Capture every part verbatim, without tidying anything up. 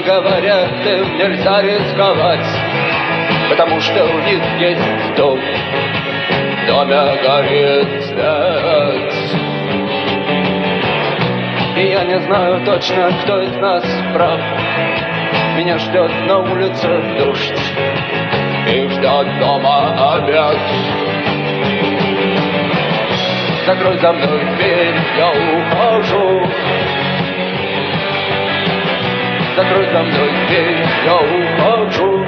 говорят, им нельзя рисковать, потому что у них есть дом, в доме горит свет. И я не знаю точно, кто из нас прав. Меня ждет на улице дождь и ждет дома обед. Закрой за мной дверь, я ухожу. Закрой за мной дверь, я ухожу.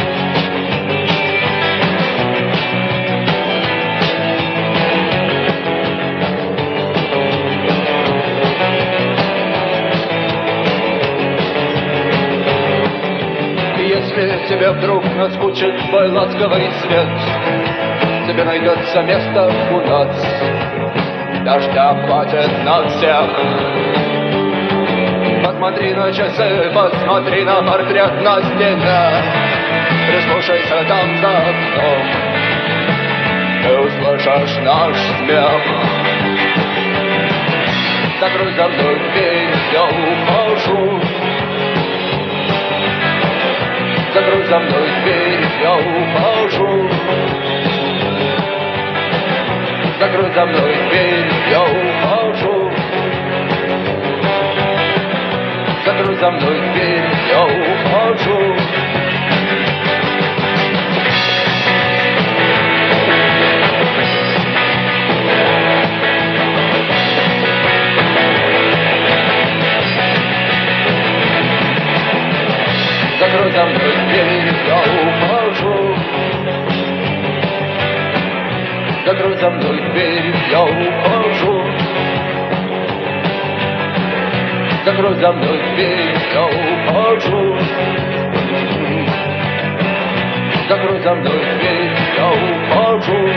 Если тебе вдруг наскучит твой ласковый свет, тебе найдется место у нас, дождя хватит на всех. Посмотри на часы, посмотри на портрет на стене, прислушайся там за окном, ты услышишь наш смех. Закрой за мной дверь, я ухожу. Закрой за мной дверь, я ухожу. Закрой за мной дверь, я ухожу. Закрой за мной дверь, я ухожу. Закрой за мной дверь, я ухожу. Закрой за мной дверь, я ухожу. Закрой за мной дверь, я ухожу. Закрой за мной дверь, я ухожу.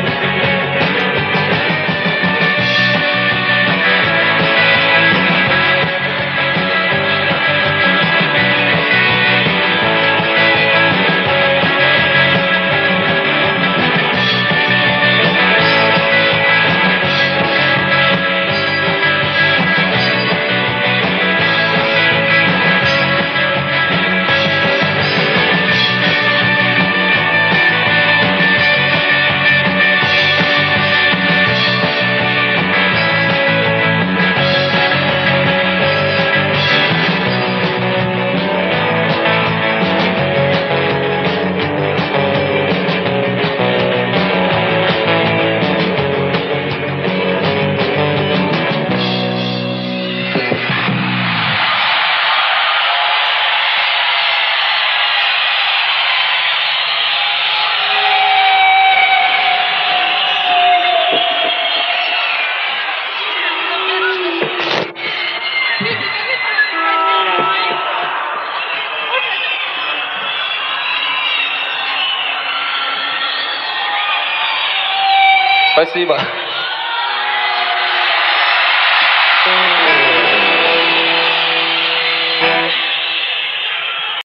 Спасибо.